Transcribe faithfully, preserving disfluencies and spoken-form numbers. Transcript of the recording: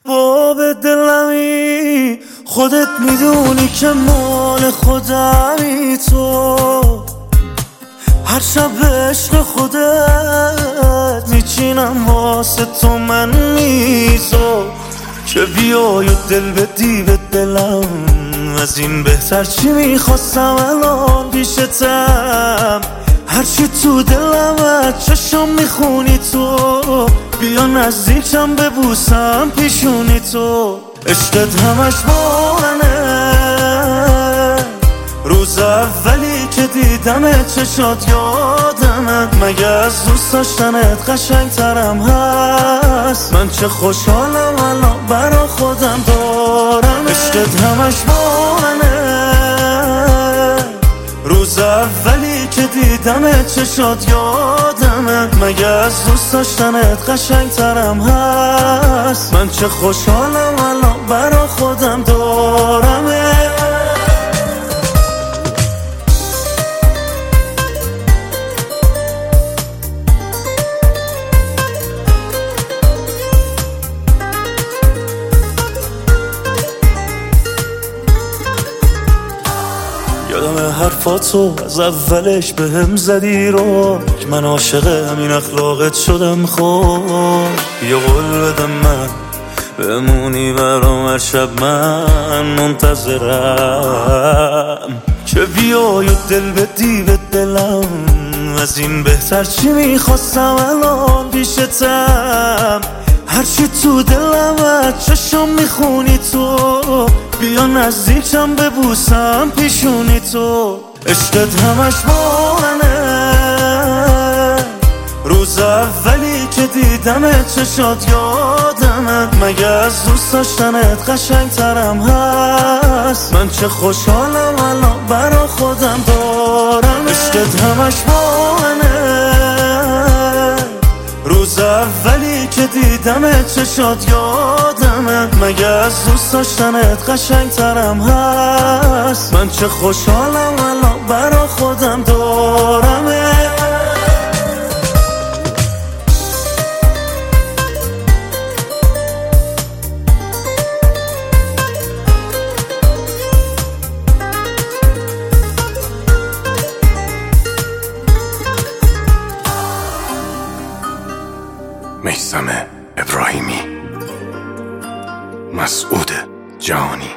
با به دلمی خودت میدونی که مال خودمی تو. هر شب به عشق خودت میچینم واسه تو من میزو که بیای و دل بدی به دلم. از این بهتر چی میخواستم الان پیشتم. هرچی تو دلم از چشم میخونی تو. بیا نزدیکم ببوسم پیشونی تو. عشقت همش با منه. روز اولی که دیدم چشات یادمه. مگه از دوست داشتنت قشنگ ترم هست؟ من چه خوشحالم الان برا خودم دارم. عشقت همش با منه. روز اولی که دیدم چشات یادمه. مگه از دوست داشتنت قشنگ ترم هست؟ من چه خوشحالم الان برا خودم دارم. یادم حرفاتو از اولش به هم زدی رو که من عاشق همین اخلاقت شدم. خب یه قول بدم من بمونی برام هر شب. من منتظرم که بیای و دل بدی به دلم. از این بهتر چی میخواستم الان پیشتم. هرچی تو دلم از چشم میخونی تو. بیا نزدیکم ببوسم پیشونی تو. عشقت همش با منه. روز اولی که دیدم چشات یادمه. مگه از دوست داشتنت قشنگ ترم هست؟ من چه خوشحالم الان برا خودم دارم. عشقت همش با منه. روز اولی که دیدم چشات یادمه. مگه از دوست داشتنت قشنگ ترم هست؟ من چه خوشحالم الان برا خودم دارم. میثم ابراهیمی، مسعود جهانی.